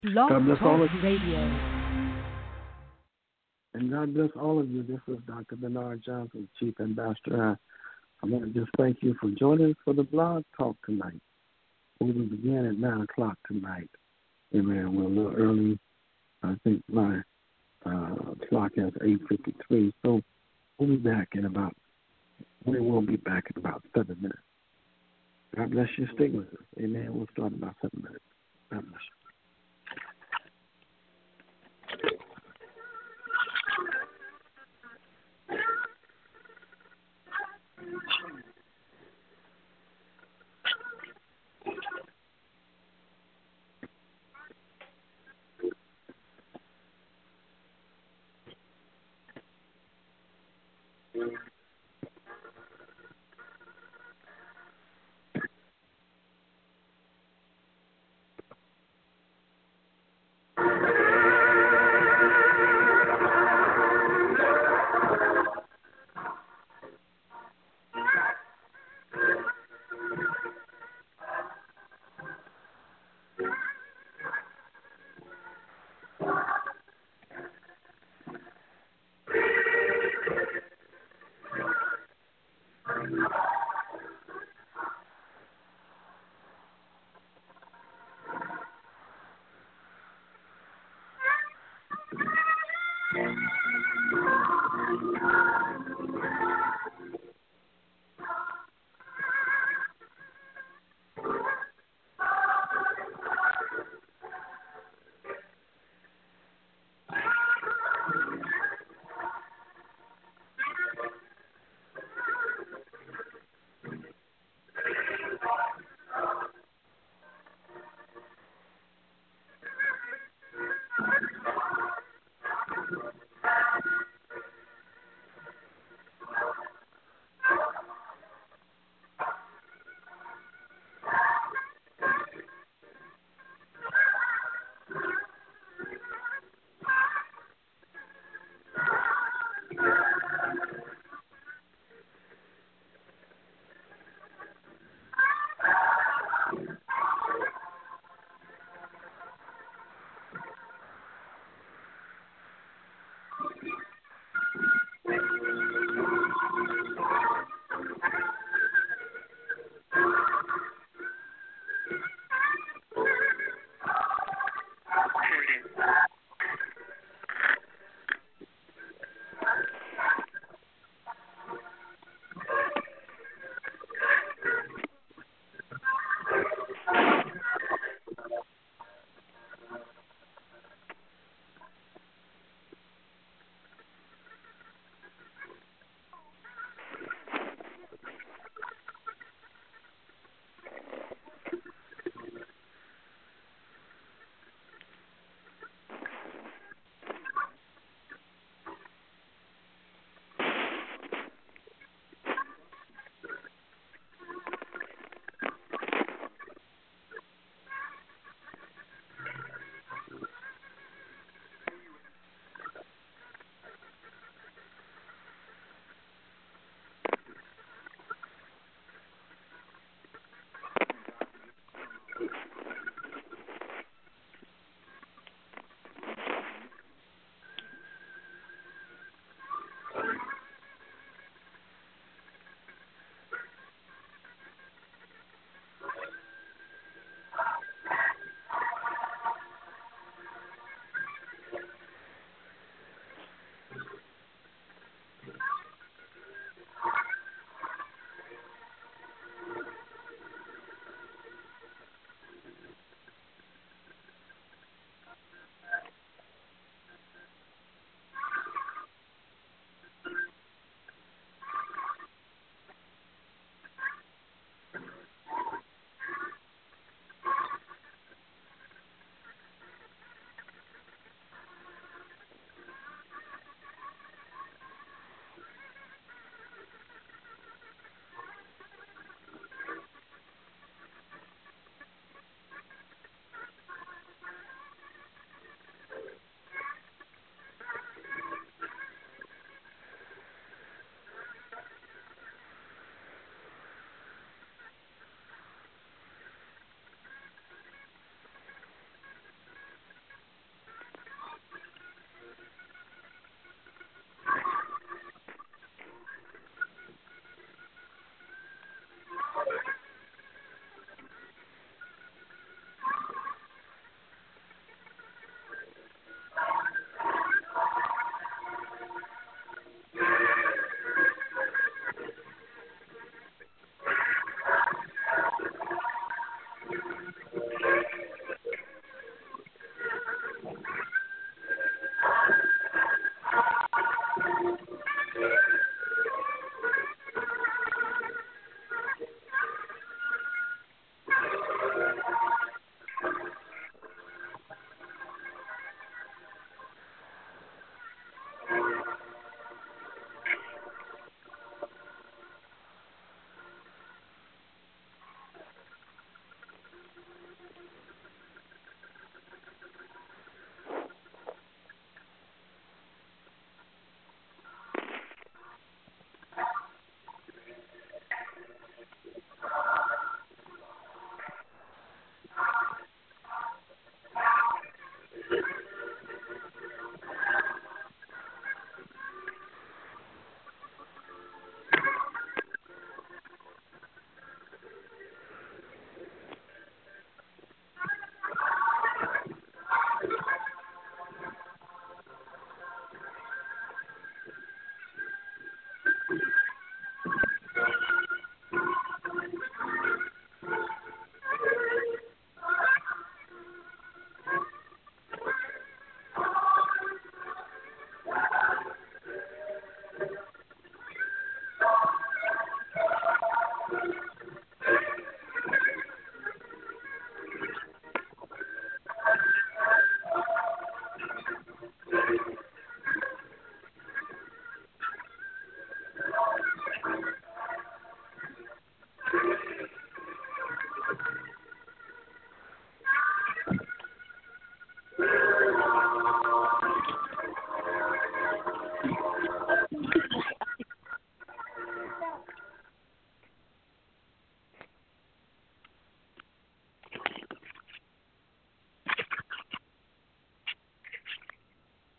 Blog God bless all Talk of you. Radio. And God bless all of you. This is Dr. Bernard Johnson, Chief Ambassador. I want to just thank you for joining us for the blog talk tonight. We will begin at 9 o'clock tonight. Amen. We're a little early. I think my clock has 8:53. So we will be back in about 7 minutes. God bless you. Stay with us. Amen. We'll start in about 7 minutes. God bless you.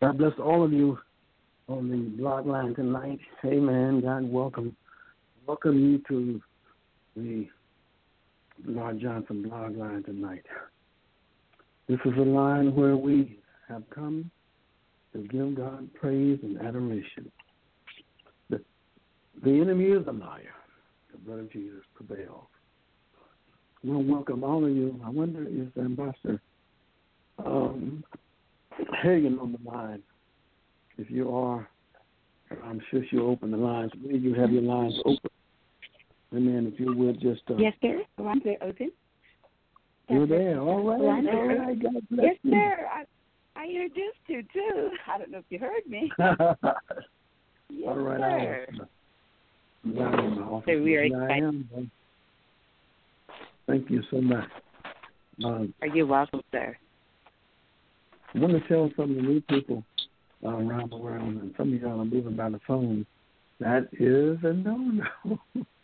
God bless all of you on the blog line tonight. Amen. God welcome you to the Lord Johnson blog line tonight. This is a line where we have come to give God praise and adoration. The enemy is a liar. The blood of Jesus prevails. We'll welcome all of you. I wonder if Ambassador Hagan on the line. If you are, I'm sure she'll open the lines. Will you have your lines open? Amen. If you would just... yes, sir. The lines are open. You're there. All right. All right. God bless yes, you. sir. I introduced you, too. I don't know if you heard me. Yes, all right. sir. So we are excited. Thank you so much. Are you welcome, sir? I want to tell some of the new people around the world, and some of y'all are moving by the phone, that is a no-no.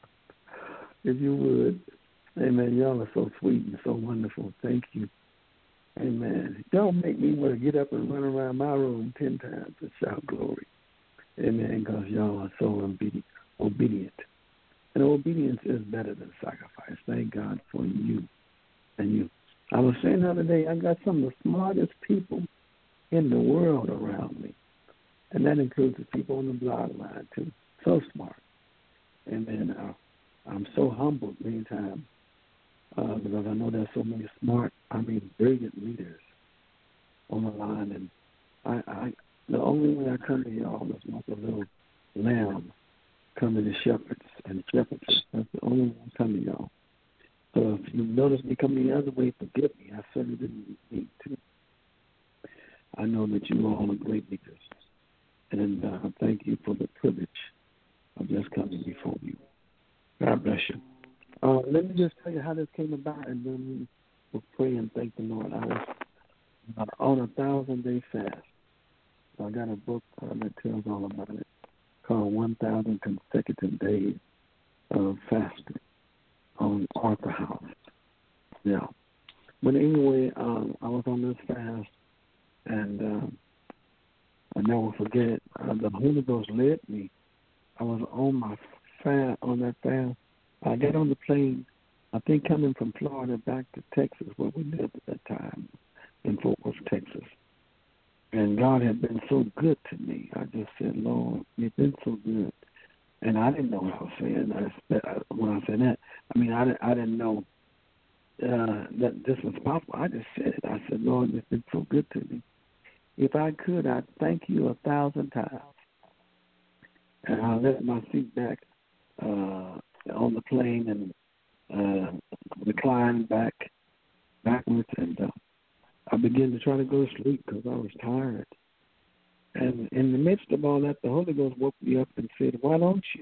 If you would. Amen. Y'all are so sweet and so wonderful. Thank you. Amen. Y'all make me want to get up and run around my room 10 times and shout glory. Amen. Because y'all are so obedient. And obedience is better than sacrifice. Thank God for you and you. I was saying the other day, I got some of the smartest people in the world around me. And that includes the people on the blog line, too. So smart. Amen. I'm so humbled many times because I know there's so many smart, brilliant leaders on the line. And I the only way I come to y'all is like a little lamb coming to shepherds and shepherdesses. That's the only way I come to y'all. So if you notice me coming the other way, forgive me. I certainly didn't need to. I know that you all are great leaders. And thank you for the privilege of just coming before you. God bless you. Let me just tell you how this came about, and then we'll pray and thank the Lord. I was on a 1,000-day fast. So I got a book that tells all about it called 1,000 Consecutive Days of Fasting on Arthur House. Yeah. But anyway, I was on this fast, and I never forget it. The Holy Ghost led me. I was on my fast, on that fast. I got on the plane, I think coming from Florida back to Texas, where we lived at that time, in Fort Worth, Texas. And God had been so good to me. I just said, Lord, you've been so good. And I didn't know what I was saying. When I said that, I didn't know that this was possible. I just said it. I said, Lord, you've been so good to me. If I could, I'd thank you 1,000 times. And I let my seat back on the plane and reclined backwards, and I began to try to go to sleep because I was tired. And in the midst of all that, the Holy Ghost woke me up and said, why don't you?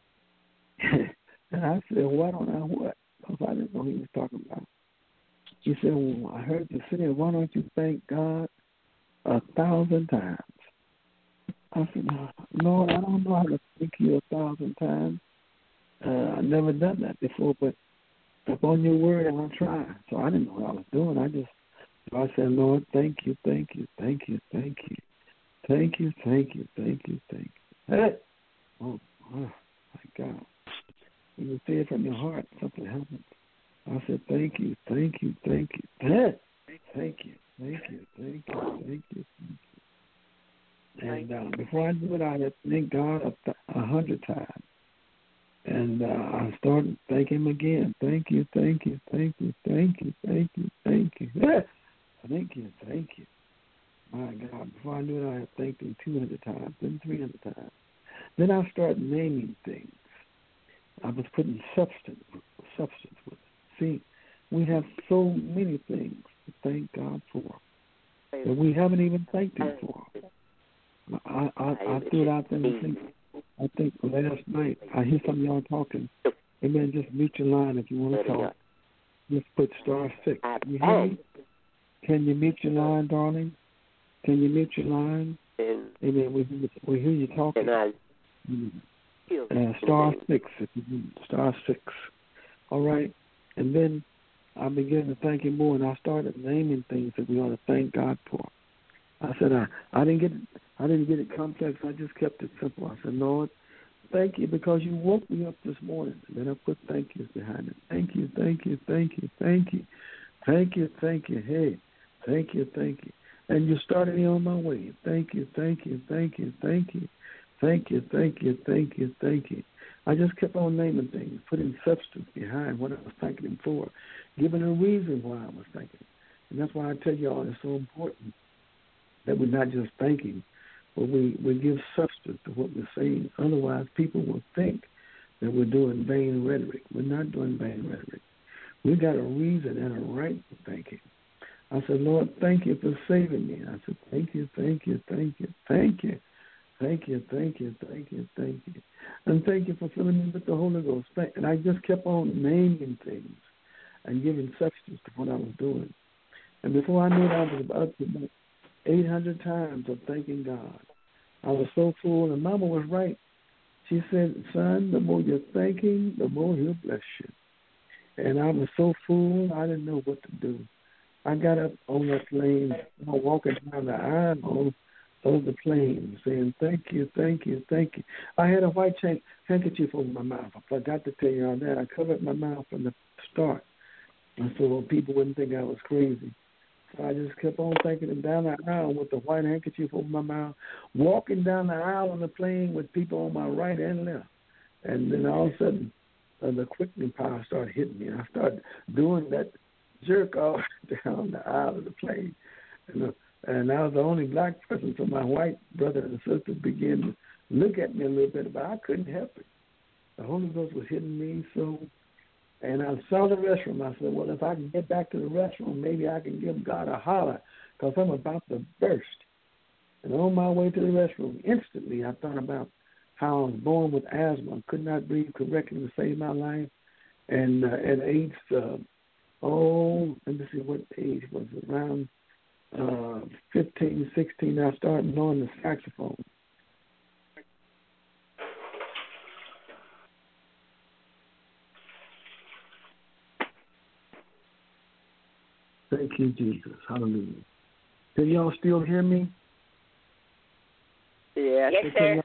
And I said, why don't I what? Because I didn't know what he was talking about. He said, well, I heard you say, why don't you thank God 1,000 times? I said, Lord, I don't know how to thank you 1,000 times. I've never done that before, but upon your word, I'll try. So I didn't know what I was doing. I said, Lord, thank you, thank you, thank you, thank you. Thank you, thank you, thank you, thank you. Hey! Oh, my God. When you say it from your heart, something happens. I said, thank you, thank you, thank you. Hey! Thank you, thank you, thank you, thank you, thank you. And before I knew it, I had thanked God 100 times. And I started thanking him again. Thank you, thank you, thank you, thank you, thank you, thank you. Yes! Thank you, thank you. My God, before I knew it, I had thanked him 200 times, then 300 times. Then I started naming things. I was putting substance with it. See, we have so many things to thank God for that we haven't even thanked him for. I threw it out there and I think last night, I hear some of y'all talking. Amen, just mute your line if you want to talk. Just put *6. You hear me? Can you mute your line, darling? Can you mute your line? Amen. We hear you talking. *6 if you need. *6. All right. And then I began to thank him more, and I started naming things that we ought to thank God for. I said I didn't get it complex. I just kept it simple. I said, Lord, thank you because you woke me up this morning. And then I put thank yous behind it. Thank you, thank you, thank you, thank you, thank you, thank you. Hey, thank you, thank you. And you started me on my way. Thank you, thank you, thank you, thank you, thank you, thank you, thank you, thank you. I just kept on naming things, putting substance behind what I was thanking him for, giving a reason why I was thanking him. And that's why I tell you all it's so important that we're not just thinking, but we give substance to what we're saying. Otherwise, people will think that we're doing vain rhetoric. We're not doing vain rhetoric. We got a reason and a right to thank him. I said, Lord, thank you for saving me. I said, thank you, thank you, thank you, thank you, thank you, thank you, thank you, thank you. And thank you for filling me with the Holy Ghost. And I just kept on naming things and giving substance to what I was doing. And before I knew it, I was up to about 800 times of thanking God. I was so full, and Mama was right. She said, son, the more you're thanking, the more he'll bless you. And I was so full, I didn't know what to do. I got up on that plane, walking down the aisle of the plane, saying, thank you, thank you, thank you. I had a white handkerchief over my mouth. I forgot to tell you all that. I covered my mouth from the start, and so people wouldn't think I was crazy. So I just kept on thanking him down the aisle with the white handkerchief over my mouth, walking down the aisle on the plane with people on my right and left. And then all of a sudden, the quickening power started hitting me. And I started doing that jerk off down the aisle of the plane. And I was the only black person, so my white brother and sister began to look at me a little bit, but I couldn't help it. The Holy Ghost was hitting me so. And I saw the restroom. I said, well, if I can get back to the restroom, maybe I can give God a holler because I'm about to burst. And on my way to the restroom, instantly I thought about how I was born with asthma, could not breathe correctly to save my life. And at age, let me see what age was it, around 15, 16, I started knowing the saxophone. Thank you, Jesus. Hallelujah. Can y'all still hear me? Yeah. Yes, sir.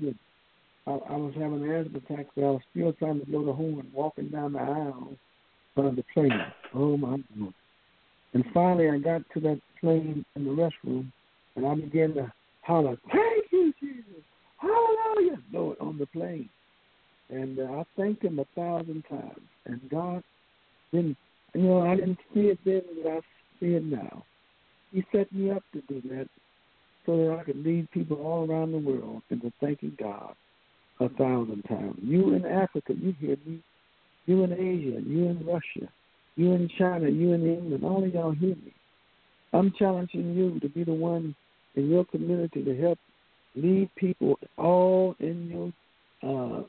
I was having an asthma attack, but I was still trying to blow the horn, walking down the aisle of the plane. Oh, my God. And finally, I got to that plane in the restroom, and I began to holler, thank you, Jesus. Hallelujah. Blow it on the plane. And I thanked him 1,000 times. And God didn't. I didn't see it then, but I see it now. He set me up to do that so that I could lead people all around the world into thanking God 1,000 times. You in Africa, you hear me. You in Asia, you in Russia, you in China, you in England, all of y'all hear me. I'm challenging you to be the one in your community to help lead people all in your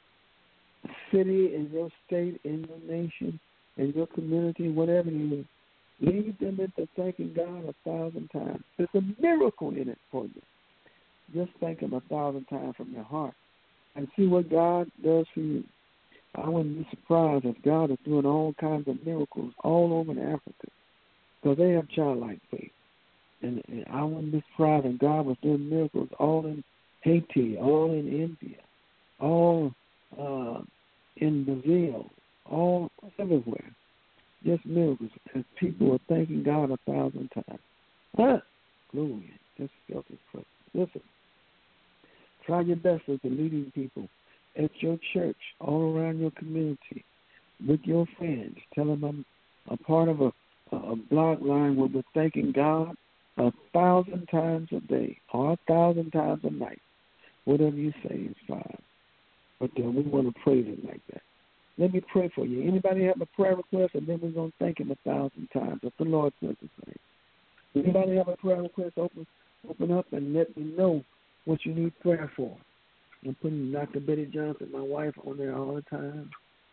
city, in your state, in your nation, in your community, whatever you lead them into thanking God 1,000 times. There's a miracle in it for you. Just thank him 1,000 times from your heart and see what God does for you. I wouldn't be surprised if God is doing all kinds of miracles all over in Africa because they have childlike faith. And I wouldn't be surprised if God was doing miracles all in Haiti, all in India, all in Brazil, all everywhere. Just miracles. And people are thanking God 1,000 times. Glory. Just felt his presence. Listen. Try your best as a leading people at your church, all around your community, with your friends. Tell them I'm a part of a blog line where we're thanking God 1,000 times a day or 1,000 times a night. Whatever you say is fine. But we want to praise him like that. Let me pray for you. Anybody have a prayer request? And then we're going to thank him 1,000 times if the Lord says the same. Anybody have a prayer request? Open up and let me know what you need prayer for. I'm putting Dr. Betty Johnson, my wife, on there all the time.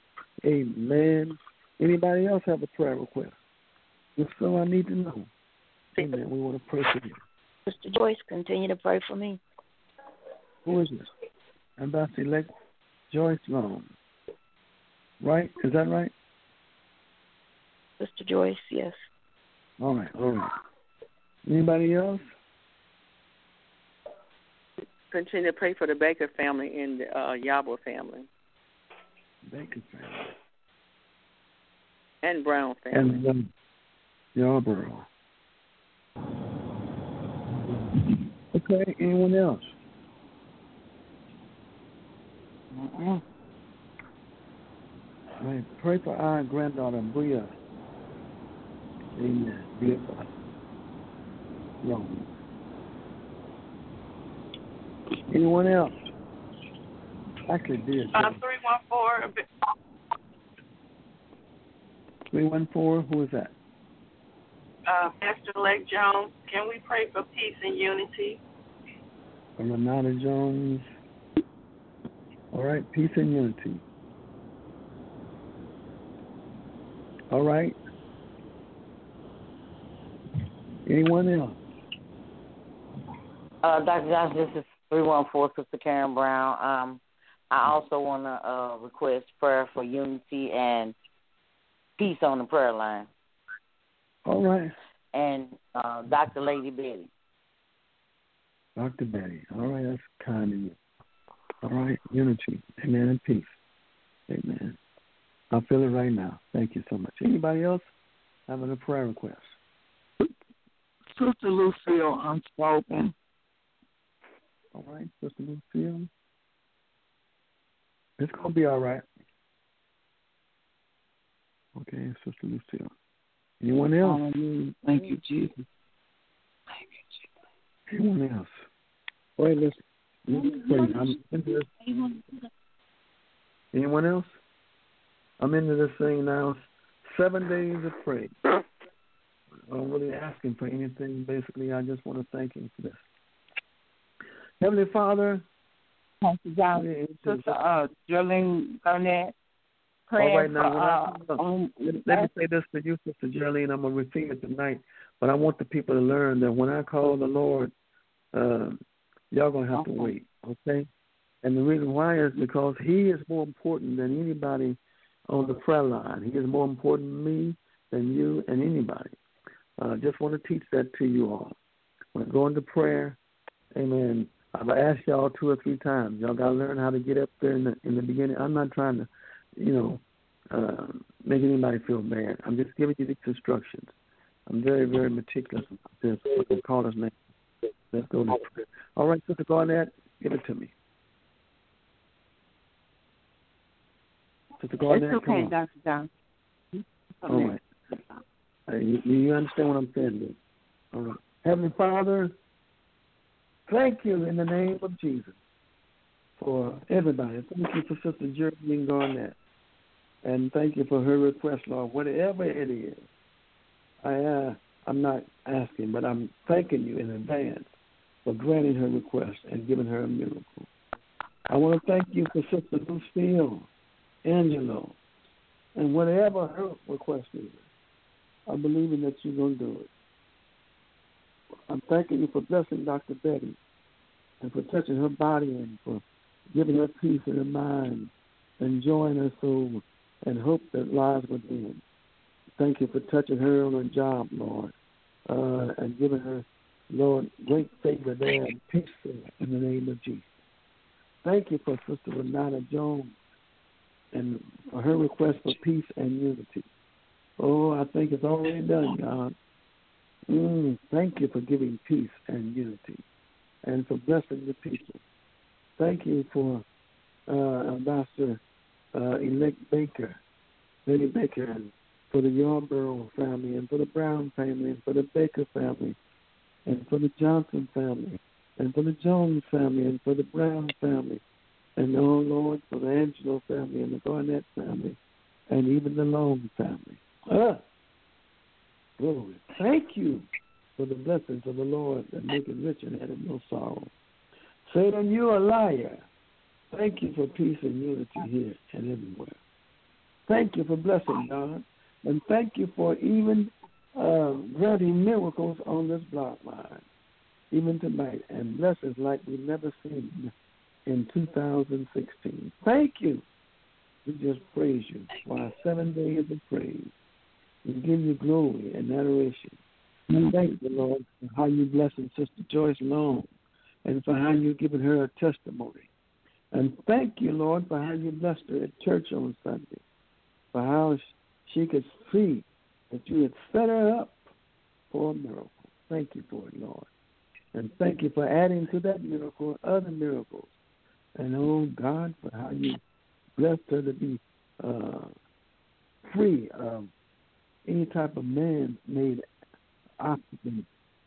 Amen. Anybody else have a prayer request? If so, I need to know. Amen. We want to pray for you. Sister Joyce, continue to pray for me. Who is this? Ambassador-elect Joyce Long. Right? Is that right? Sister Joyce, yes. All right. Anybody else? continue to pray for the Baker family and the Yabo family. Baker family. And Brown family. And Yarborough. Okay, anyone else? Right. Pray for our granddaughter, Bria. Amen. Bria. No. Anyone else? Actually, did. 314. 314, who is that? Pastor Lake Jones. Can we pray for peace and unity? Renata Jones. All right, peace and unity. All right. Anyone else? Dr. Johnson, this is 314, Sister Karen Brown. I also want to request prayer for unity and peace on the prayer line. All right. And Dr. Lady Betty. Dr. Betty. All right, that's kind of you. All right, unity. Amen, and peace. Amen. I feel it right now. Thank you so much. Anybody else having a prayer request? Sister Lucille, unspoken. All right, Sister Lucille. It's going to be all right. Okay, Sister Lucille. Anyone else? Hallelujah. Thank you, Jesus. Thank you, Jesus. Anyone else? Wait, let's pray. I'm into this. Anyone else? I'm into this thing now. 7 days of praise. I'm really asking for anything. Basically, I just want to thank Him for this. Heavenly Father, Pastor John, Sister Geraldine Garnett, praying all right, now, for... let me say this to you, Sister Geraldine. I'm going to repeat it tonight, but I want the people to learn that when I call the Lord, y'all going to have to wait, okay? And the reason why is because He is more important than anybody on the prayer line. He is more important to me than you and anybody. I just want to teach that to you all. When I go into prayer, amen, I've asked y'all 2 or 3 times. Y'all got to learn how to get up there in the beginning. I'm not trying to, make anybody feel bad. I'm just giving you these instructions. I'm very, very meticulous about this. We'll call His name. Let's go to prayer. All right, Sister Garnett, give it to me. Sister Garnett, it's okay, Dr. Johnson. All right. You understand what I'm saying, dude? All right. Heavenly Father, thank you in the name of Jesus for everybody. Thank you for Sister Geraldine Garnett. And thank you for her request, Lord. Whatever it is, I'm not asking, but I'm thanking you in advance for granting her request and giving her a miracle. I want to thank you for Sister Lucille, Angelo, and whatever her request is. I'm believing that you're going to do it. I'm thanking you for blessing Dr. Betty and for touching her body and for giving her peace in her mind and joy in her soul and hope that lies within. Thank you for touching her on her job, Lord, and giving her, Lord, great favor there and peace there in the name of Jesus. Thank you for Sister Renata Jones and for her request for peace and unity. Oh, I think it's already done, God. Thank you for giving peace and unity and for blessing the people. Thank you for Ambassador-elect Baker, Lady Baker, and for the Yarborough family and for the Brown family and for the Baker family and for the Johnson family and for the Jones family and for the Brown family and, oh, Lord, for the Angelo family and the Garnett family and even the Long family. Glory. Thank you for the blessings of the Lord that make it rich and add no sorrow. Satan, you're a liar. Thank you for peace and unity here and everywhere. Thank you for blessing, God. And thank you for even granting miracles on this block line, even tonight, and blessings like we've never seen in 2016. Thank you. We just praise you for our 7 days of praise. We give you glory and adoration. And thank you, Lord, for how you blessed Sister Joyce Long and for how you've given her a testimony. And thank you, Lord, for how you blessed her at church on Sunday, for how she could see that you had set her up for a miracle. Thank you for it, Lord. And thank you for adding to that miracle other miracles. And, oh, God, for how you blessed her to be free of any type of man-made oxygen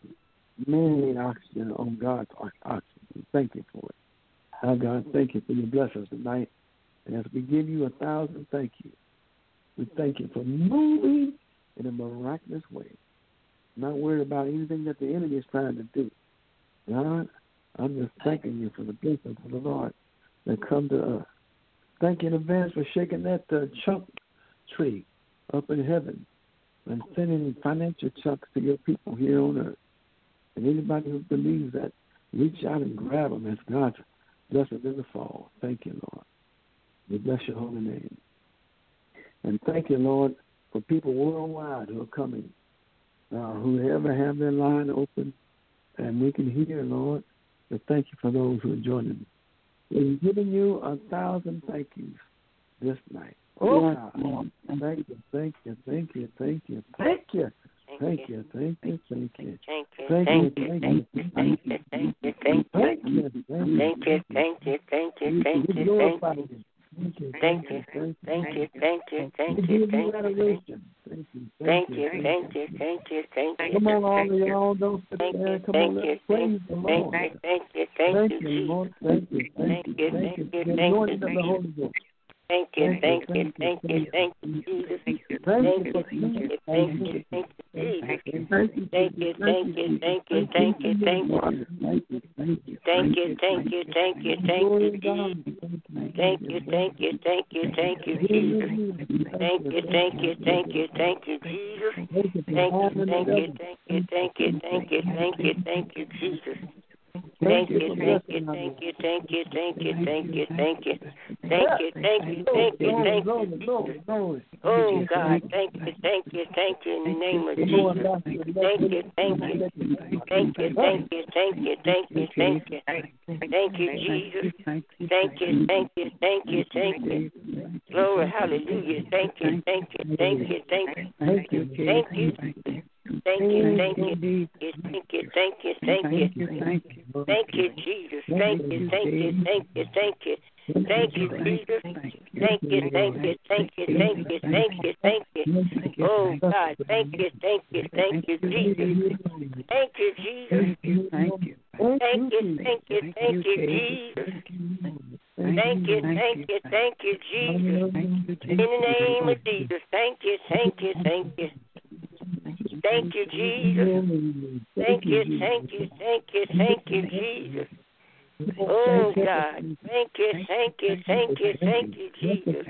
on God's oxygen. Thank you for it. Now, God, thank you for your blessings tonight. And as we give you 1,000 thank you, we thank you for moving in a miraculous way. Not worried about anything that the enemy is trying to do. God, I'm just thanking you for the blessings of the Lord that come to us. Thank you in advance for shaking that chunk tree up in heaven and sending financial chunks to your people here on earth. And anybody who believes that, reach out and grab them as God's blessings in the fall. Thank you, Lord. We bless your holy name. And thank you, Lord, for people worldwide who are coming, who ever have their line open, and we can hear, Lord. But thank you for those who are joining. We're giving you 1,000 thank yous this night. Oh, God. Thank you, thank you, thank you, thank you, thank you. Thank you, thank you, thank you. Thank you, Thank thank you, you, thank you, thank you, thank you, thank you, thank you, thank you, thank you, thank you, thank We you, glorify thank you. you. Thank you, thank you, thank you, thank you, thank you, thank you, thank you, thank you, thank you. Come on, all of y'all, don't sit there. Come on, let's praise the Lord. Thank you, Thank you, Lord. Thank you, thank you, thank you. The anointing of the Holy Ghost. Thank you, thank you, thank you, thank you, Jesus. Thank you, thank you, thank you, thank you, Jesus. Thank you, thank you, thank you, thank you, thank you. Thank you, thank you, thank you, thank you, thank you, Jesus. Thank you, thank you, thank you, thank you, Jesus. Thank you, thank you, thank you, thank you, Jesus. Thank you, thank you, thank you, thank you, thank you, thank you, Jesus. Thank you, thank you, thank you, thank you, thank you, thank you, thank you, thank you, thank you, thank you, thank you. Oh God, thank you, in the name of Jesus. Thank you, thank you, thank you, thank you, thank you, thank you, thank you, thank you, Jesus. Thank you, thank you, thank you, thank you. Glory, hallelujah. Thank you, thank you, thank you, thank you, thank you, thank you. Thank you, thank you, thank you, thank you, thank you, thank you, Jesus. Thank you, thank you, thank you, thank you, thank you, Jesus. Thank you, thank you, thank you, thank you, thank you, thank you. Oh God, thank you, Jesus. Thank you, Jesus. Thank you, Jesus. Thank you, Jesus. In the name of Jesus, thank you, Thank you, Jesus. Thank you, Jesus. Oh God, thank you, Jesus.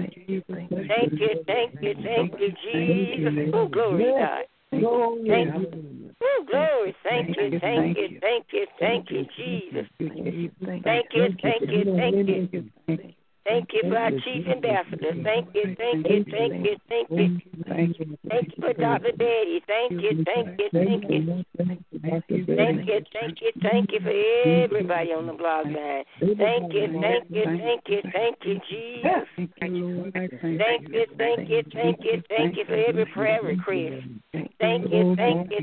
Thank you, Jesus. Oh glory to God. Thank you. Oh glory, thank you, Jesus. Thank you. Thank you for our chief ambassador. Thank you. Thank you for Dr. Daddy. Thank you. Thank you for everybody on the blog line. Thank you, Jesus. Thank you for every prayer request. Thank you,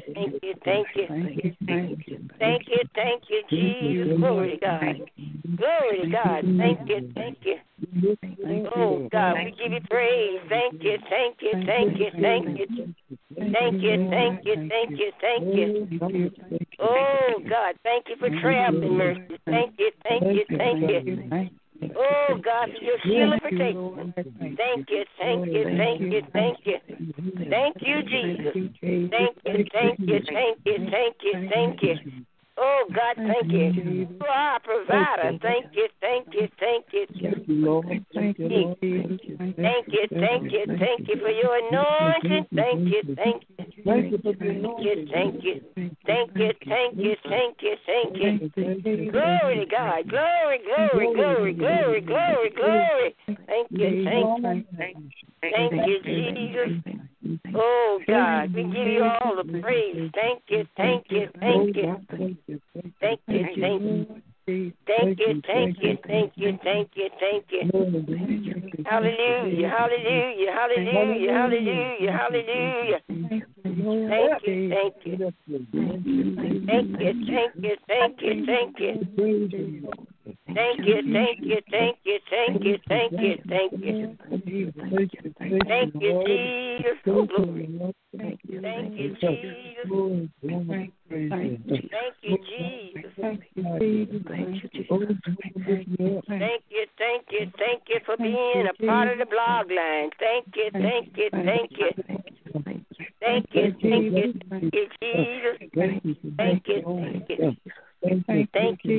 Jesus. Glory to God. Thank you. Oh God, we give you praise. Thank you. Oh God, thank you for traveling mercy. Thank you. Oh God, for your shield of protection. Thank you. Thank you, Jesus. Thank you. Oh God, thank you for our provider. Thank you. Thank you for your anointing. Thank you. Glory to God. Glory. Thank you, Jesus. Oh God, we give you all the praise. Thank you. thank you, thank you, thank you, thank you, thank you. Hallelujah, hallelujah, hallelujah, hallelujah, hallelujah. Thank you, thank you. Thank you, thank you, thank you, thank you. Thank you, thank you, thank you, thank you, thank you, thank you. Thank you, Jesus. Oh, glory. Thank you, Jesus. Thank you, Jesus. Thank you for being a part of the blog line. Thank you, thank you, thank you. Thank you, thank you, thank you, Jesus. Thank you, thank you. Thank you.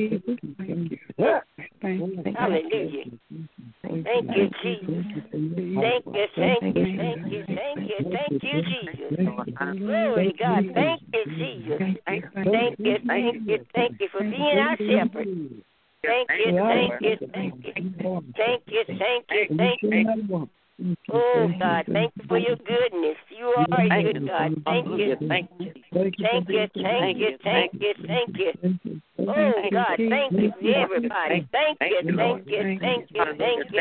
Hallelujah. Thank you, Jesus. Thank you, thank you, thank you, thank you, thank you, Jesus. Glory to God. Thank you, Jesus. Thank you, thank you, thank you for being our shepherd. Thank you, thank you, thank you. Thank you, thank you, thank you. Oh, God, thank you for your goodness. You are a good God. Thank you. Thank you, thank you, thank you, thank you, thank you. Oh, God, thank you for everybody. Thank you, thank you, thank you, thank you.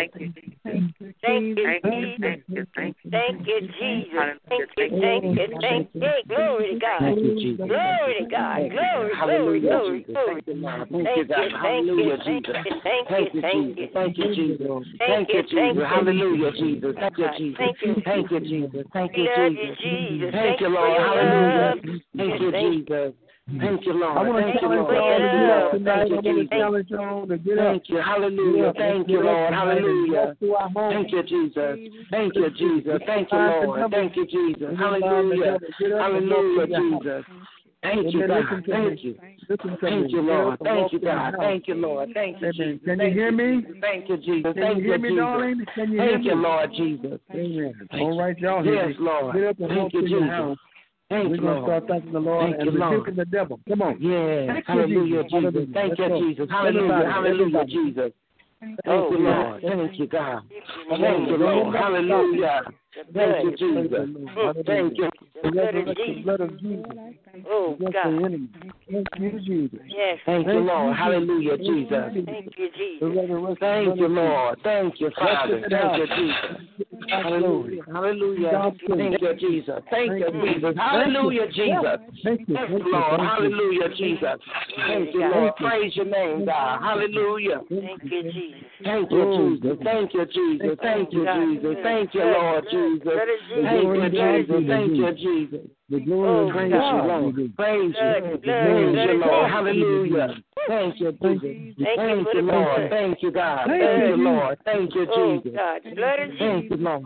Thank you, Jesus. Thank you, Jesus. Thank you, thank you, thank you. Glory to God. Glory to God. Glory, glory, glory, glory. Thank you, thank you, thank you, thank you, thank you. Thank you, Jesus. Thank you, Jesus. Hallelujah, Jesus. Thank you, Jesus. Thank you, Jesus. Thank you, Jesus. Thank you, Lord. Hallelujah. Thank you, Jesus. Thank you, Lord. I want to challenge y'all to get up tonight. I want to challenge y'all to get up. Thank you. Hallelujah. Thank you, Lord. Hallelujah. Thank you, Jesus. Thank you, Jesus. Thank you, Lord. Thank you, Jesus. Hallelujah. Hallelujah, Jesus. Thank you, God. Thank you. Thank you, Lord. Thank you, God. Thank you, Lord. Thank you, Jesus. Can you hear me? Thank you, Jesus. Can you hear me, darling? Can you hear me? Thank you, Lord Jesus. Amen. All right, y'all. Yes, Lord. Get up and walk to your house. We're going to start thanking the Lord and rebuking the devil. Come on. Yeah. Hallelujah, Jesus. Thank you, Jesus. Hallelujah. Hallelujah, Jesus. Thank you, Lord. Thank you, God. Thank you, Lord. Hallelujah. Thank you, Jesus. Thank you. The blood of Jesus. Oh, God. Thank you, Jesus. Yes. Thank you, Lord. Hallelujah, Jesus. Thank you, Jesus. Thank you, Lord. Thank you, Father. Thank you, Jesus. Hallelujah. Hallelujah. Thank you, Jesus. Thank you, Jesus. Hallelujah, Jesus. Thank you, Lord. Hallelujah, Jesus. Thank you, Lord. Praise your name, God. Hallelujah. Thank you, Jesus. Thank you, Jesus. Thank you, Jesus. Thank you, Jesus. Thank you, Lord Jesus. Thank you, Jesus. Thank you, Jesus. The glory praise you, Lord. Praise you. Praise you, Lord. Hallelujah. Thank you, Jesus. Thank you, Lord. Thank you, God. Thank you, Lord. Thank you, Jesus. Thank you, Lord.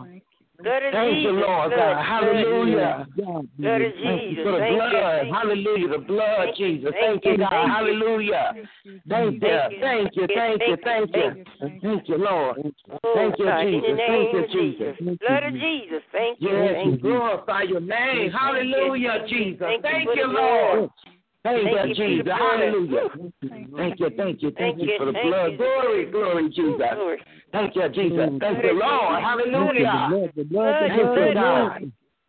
Thank you, Lord God. Hallelujah. Blood of Jesus. For the blood. Hallelujah. The blood, Jesus. Thank you, God. Hallelujah. Thank you. Thank you. Thank you. Thank you. Thank you, Lord. Thank you, Jesus. Thank you, Jesus. Blood of Jesus. Thank you. Yes, glorify your name. Hallelujah, Jesus. Thank you, Lord. Thank you, Jesus. Hallelujah. Thank you for the blood. Glory, glory, Jesus. Thank you, Jesus. Thank you, Lord. Hallelujah. The blood. Thank you, God.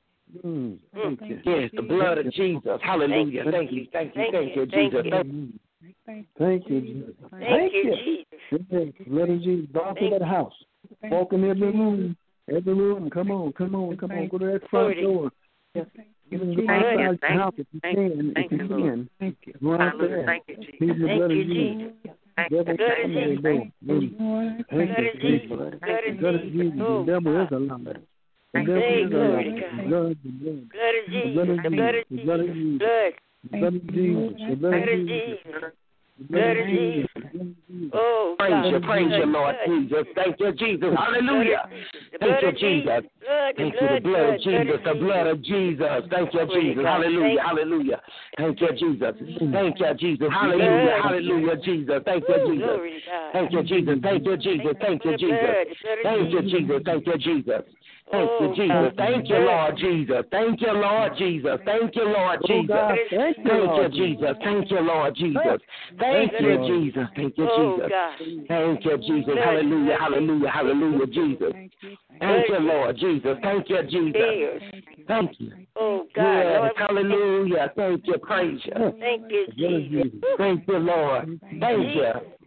Yes, the blood of Jesus. Hallelujah. Thank you, Jesus. Thank you, Jesus. Thank you, Jesus. The blood of Jesus. Walk to that house. Walk in every room. Every room. Come on. Go to that front door. Even go outside the house if you can. If you can. Go out there. Thank you, Jesus. Plead the blood of Jesus. Devil, come in the door. Thank you, Jesus. The blood of Jesus. The devil is a liar. The devil is a liar. The blood of Jesus. The blood of Jesus. The blood of Jesus. The blood of Jesus. Blood of Jesus. Oh, praise you, Lord Jesus. Thank you, Jesus. Hallelujah. Thank you, Jesus. Thank you, the blood of Jesus. The blood of Jesus. Thank you, Jesus. Hallelujah. Hallelujah. Thank you, Jesus. Thank you, Jesus. Hallelujah. Hallelujah, Jesus. Thank you, Jesus. Thank you, Jesus. Thank you, Jesus. Thank you, Jesus. Thank you, Jesus. Thank you, Jesus. Thank you, Jesus. Thank you, Lord Jesus. Thank you, Lord Jesus. Thank you, Lord Jesus. Thank you, Jesus. Thank you, Lord Jesus. Thank you, Jesus. Thank you, Jesus. Thank you, Jesus. Hallelujah, hallelujah, hallelujah, Jesus. Thank you, Lord Jesus. Thank you, Jesus. Thank you. Oh, God. Yes, hallelujah. Thank you, praise you. Thank you, Jesus. Thank you, Lord. Thank you.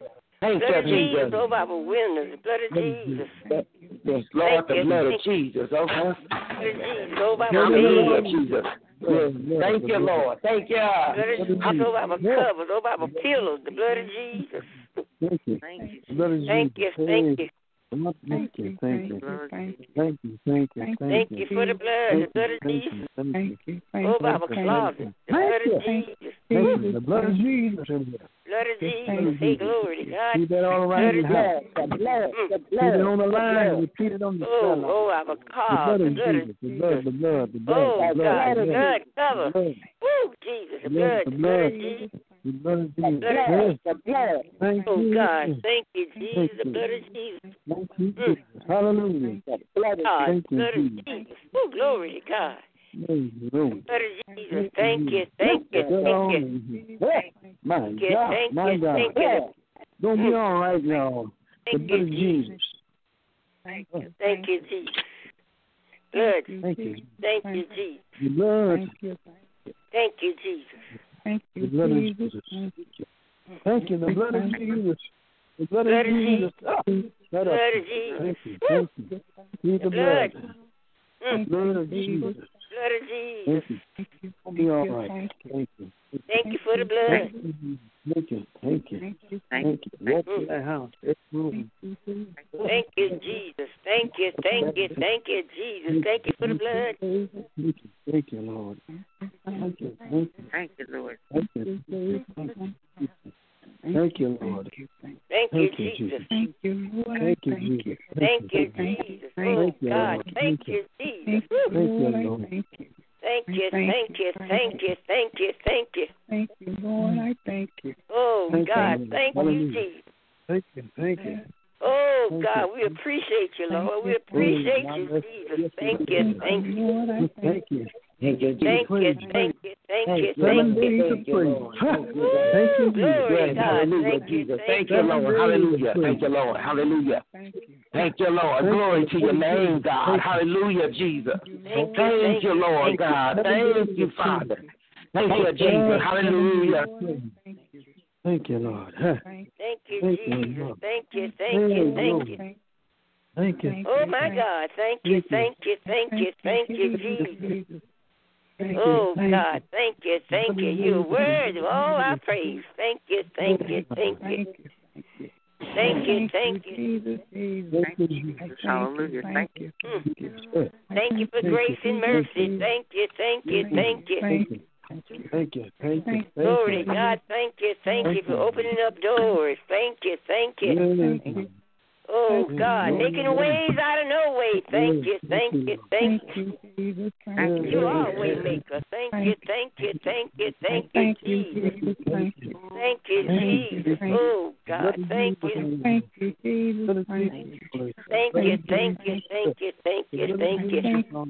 Thank blood you, of Jesus Jesus. over our windows. The blood of Jesus. Yes, Lord, the blood of Jesus. Okay. Blood of Jesus over our Hallelujah, beds. Jesus. Thank you, Lord. Thank you. Blood of Jesus over our covers, over our pillows. The blood of Jesus. Thank you. Thank you. Thank you, thank you. Thank you. Thank you. Thank you. Thank you. Thank you. Thank you for the blood of Jesus Thank you. over our closet. The blood of Jesus. Thank you. The blood of Jesus. Blood of Jesus. Say glory to God. Keep that all around your house. The blood. Keep it on the line. Repeat it on the sideline. Oh, our car. The The blood blood of of Jesus. The blood. The blood. Oh, The blood. God. The The blood cover. blood. Oh, Jesus. The blood. The blood of Jesus. The blood of Jesus. The blood. Thank Oh, you. God. Thank you, Jesus. The blood of Jesus. Thank you, Jesus. Hallelujah. The blood of God. Thank The you, blood of Jesus. Jesus. Oh, glory to God. Praise the Lord. Blood of Jesus. Thank you. Thank you. Thank you. My Thank you. God. Thank My you. God. Thank you. Don't be all right now. The Thank blood you, of Jesus. Jesus. Thank you, Jesus. Blood. Thank you. Thank you, Jesus. The blood. Thank you, Jesus. The blood of Jesus. Thank you. The blood of Jesus. The blood of Jesus. Blood of Jesus. Thank you. Thank you. Need the Blood. blood. Blood of Jesus. Blood of Jesus. Thank you. Be all right. Thank you. Thank you for the blood. Thank you. Thank you. Thank you. Walk to that house. It's moving. Thank you, Jesus. Thank you, thank you, thank you, Jesus. Thank you for the blood. Thank you. Thank you, Lord. Thank you. Thank you. Thank you, Lord. Thank you. Thank you, Lord. Thank you, Jesus. Thank you, Jesus. Thank you, Jesus. Oh, God. Thank you, Jesus. Thank you, Lord. Thank you, thank you, thank you, thank you, thank you. Thank you, Lord. I thank you. Oh, God. Thank you, Jesus. Thank you. Thank you. Oh, God, we appreciate you, Lord. We appreciate you, Jesus. Thank you, thank you. Lord, I Thank you. Thank you, Jesus. Thank you, thank you, thank you, 7 thank days you. of praise. Thank you, Glory to Jesus. God. Hallelujah, Thank you, Jesus. thank Thank you, Lord. Hallelujah. Thank you, Lord. Hallelujah. thank you. Thank you, Lord. Glory to your name, God. Hallelujah, Jesus. Thank you, Lord God. Thank you, Father. Thank you, Jesus. Hallelujah. Thank you, Lord. Thank you, Jesus. Thank you, thank you, thank you. Thank you. Oh, my God. Thank you, thank you, thank you, thank you, Jesus. Oh, God. Thank you, thank you. You're worthy of all our praise. Thank you, thank you, thank you. Thank you, thank you. Thank you, Jesus. Hallelujah. Thank you. Thank you for grace and mercy. Thank you, thank you, thank you. Thank you. Thank you. Glory to God. Thank you, thank you for opening up doors. Thank you, thank you. Oh, God, making ways out of no way. Thank you, thank you, thank you. You are a way maker. Thank you, thank you, thank you, thank you, Jesus. Thank you, Jesus. Oh, God, thank you. Thank you, Jesus. Thank you, thank you, thank you, thank you, thank you.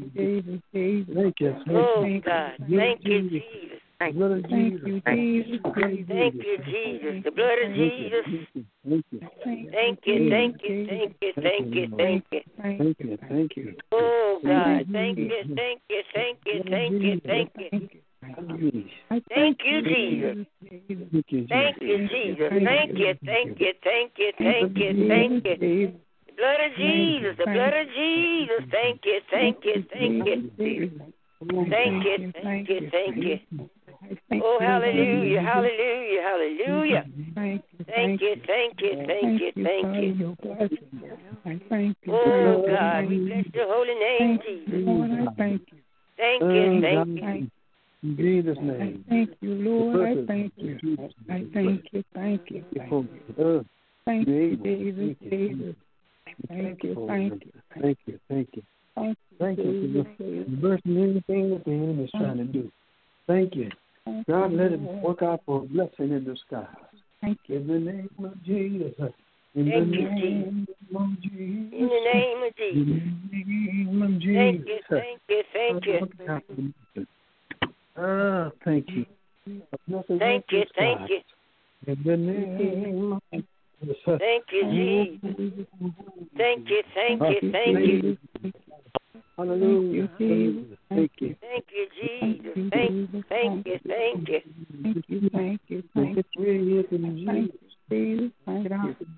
Thank you. Oh, God, thank you, Jesus. Thank you, Jesus. Thank you, Jesus. The blood of Jesus. Thank you. Thank you, thank you, thank you, thank you, thank you. Thank you. Thank you. Oh, God, thank you, thank you, thank you, thank you, thank you. Thank you, Jesus. Thank you, Jesus. Thank you, thank you, thank you, thank you, thank you. The blood of Jesus, the blood of Jesus. Thank you, thank you, thank you. Thank you, thank you, thank you. Oh, hallelujah, hallelujah, hallelujah. Thank you, thank you, thank you, thank you. Oh, God, we bless your holy name, Jesus. Thank you, thank you. In Jesus' name. Thank you, Lord. I thank you. I thank you. Thank you. Thank you, Jesus. Jesus. Thank you. Thank you. Thank you. Thank you. Thank you for reversing anything that the enemy is trying to do. Thank you. God, let it work out for a blessing in the skies. Thank you. In the name of Jesus. In the name of Jesus. In the name of Jesus. In the name of Jesus. Thank you, thank you, thank you. Thank you. Thank you, thank you. In the name of Jesus. Thank you, Jesus. Thank you, thank you, thank you. Hallelujah. Thank you. Thank you, Jesus. Thank you, thank you, thank you. Thank you. Thank you. Thank you. We're here to Jesus. Jesus. Thank you.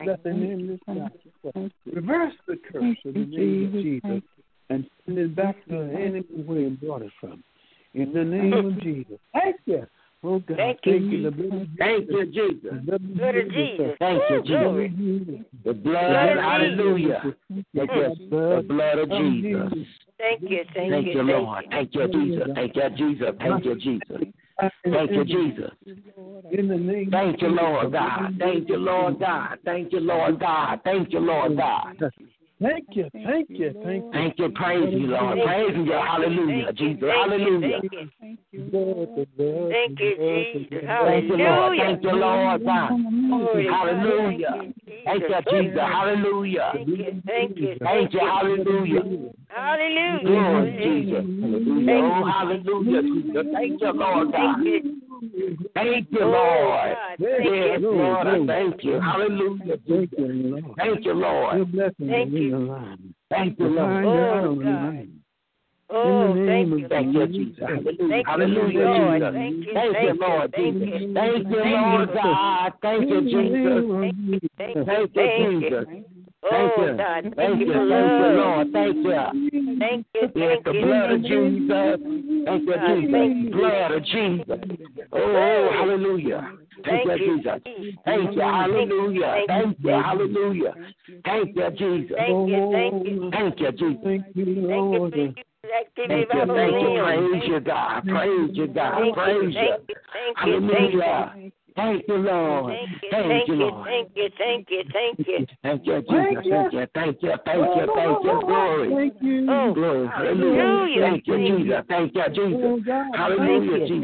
blessing in this gospel. Reverse the curse in the name of Jesus and send it back to the enemy where it brought it from. In the name of Jesus. Thank you. Oh, God. Thank you, Jesus. Thank you, Jesus. Blood of Jesus. Thank you, Jesus. The blood, hallelujah. The blood of Jesus. Thank you, thank you, Lord. Thank you, Jesus. Thank you, Jesus. Thank you, Jesus. Thank you, Jesus. Thank you, Lord God. Thank you, Lord God. Thank you, Lord God. Thank you, Lord God. Thank you, thank you, thank you. Thank you, praise you, Lord. Praise you, hallelujah, Jesus. Hallelujah. Thank you, Jesus. Thank you, Lord. Thank you, Lord God. Hallelujah. Thank you, Jesus. Hallelujah. Thank you. Thank you, hallelujah. Hallelujah. Glory, Jesus. Hallelujah. Oh, hallelujah, Jesus. Thank you, Lord God. Thank you, Lord. Yes, Lord, I thank you. Hallelujah. Thank you, Lord. Thank you, Lord. Thank you. Thank you, Lord. Oh, God. Oh, thank you. Thank you, Jesus. Thank Hallelujah, you, Lord. Jesus. Thank you, Thank you, Lord Jesus. Thank you, Lord God. Thank you, Jesus. Thank you, Jesus. Thank you. God. Thank you, Lord. Thank you. Thank you. Yes, the blood of Jesus. Thank you, Jesus. Blood of Jesus. Oh, hallelujah. Thank you, Jesus. Thank you, hallelujah. Thank you, hallelujah. Thank you, Jesus. Thank you. Thank you, Jesus. Thank you, Lord. Thank you, praise you, God. Praise you, God. Praise you. Hallelujah. Thank you, Lord. Thank you, Lord. Thank you. Thank you, Jesus. Thank you. Thank you. Glory. Thank you. Glory. Hallelujah. Thank you, Jesus. Thank you, Jesus. Hallelujah, Jesus.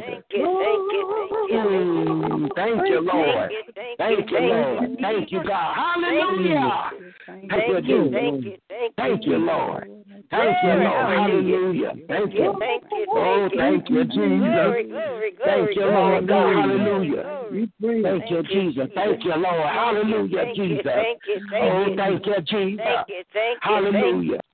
Thank you, Lord. Thank you, Lord. Thank you, God. Hallelujah. Thank you, Jesus. Thank you, Lord. Thank you, Lord. Hallelujah. Thank you. Oh, thank you, Jesus. Thank you, Lord God. Hallelujah. Thank you, Jesus. Thank you, Lord. Hallelujah, Jesus. Oh, thank you, Jesus. Hallelujah.